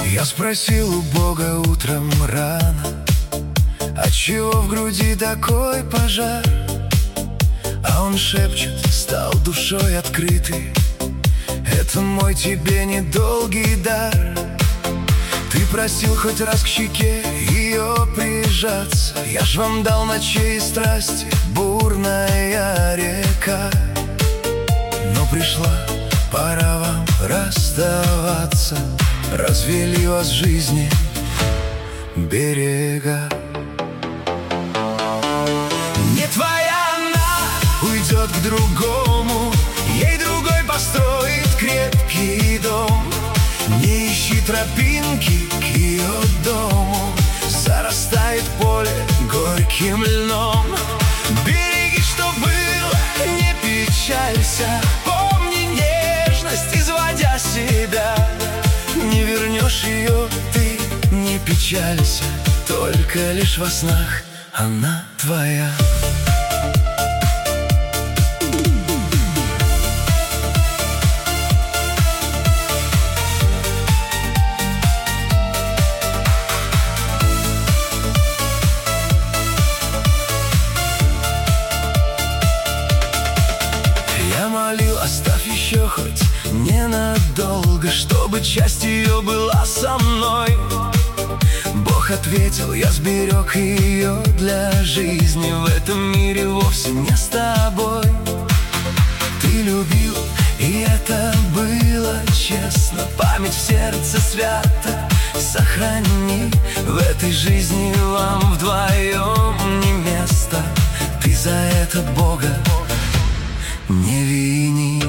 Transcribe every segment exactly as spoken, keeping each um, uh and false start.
Я спросил у Бога утром рано, отчего в груди такой пожар? А он шепчет, стал душой открытой: это мой тебе недолгий дар. Ты просил хоть раз к щеке ее прижаться, я ж вам дал ночей и страсти бурная река. Но пришла пора вам расставаться, развели вас жизни берега. Не твоя она уйдет к другому, ей другой построит крепкий дом. Не ищи тропинки к ее дому, зарастает поле горьким льном. Береги, что было, не печалься, помни нежность, изводя себя. Не вернешь ее ты, не печалься, только лишь во снах она твоя. Я молил, оставь еще хоть ненадолго, чтобы часть ее была со мной. Бог ответил, я сберег ее для жизни в этом мире вовсе не с тобой. Ты любил, и это было честно, память в сердце свято сохрани. В этой жизни вам вдвоем не место, ты за это Бога не вини.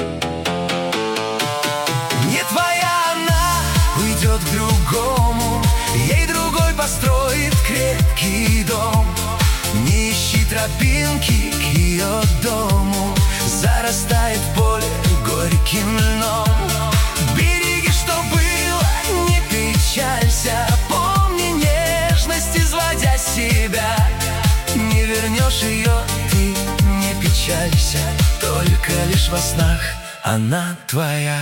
Не твоя она уйдет к другому, ей другой построит крепкий дом. Не ищи тропинки к ее дому, зарастает поле горьким льном. Береги, что было, не печалься, помни нежность, изводя себя. Не вернешь ее ты, не печалься, только лишь во снах она твоя.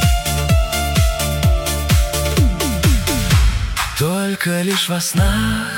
Только лишь во снах